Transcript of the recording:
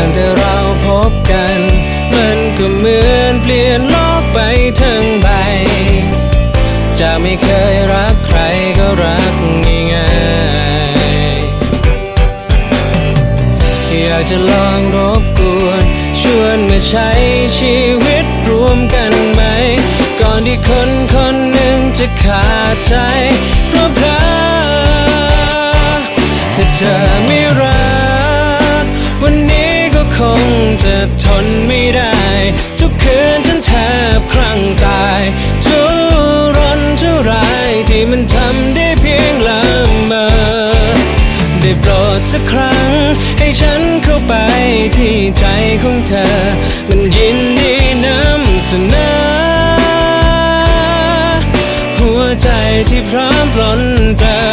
แต่เราพบกันมันก็เหมือนเปลี่ยนโลกไปทั้งใบจะไม่เคยรักใครก็รักง่ายๆอยากจะลองรบกวนชวนมาใช้ชีวิตรวมกันไหมก่อนที่คนคนหนึ่งจะขาดใจเพราะเพลอถ้าเธอไม่รักวันนี้ก็คงจะทนไม่ได้ทุกคืนฉันแทบคลั่งตายทุรนทุรายที่มันทำได้เพียงละเมอได้โปรดสักครั้งให้ฉันเข้าไปที่ใจของเธอมันยินดีนำเสนอหัวใจที่พร้อมปลนเปลือ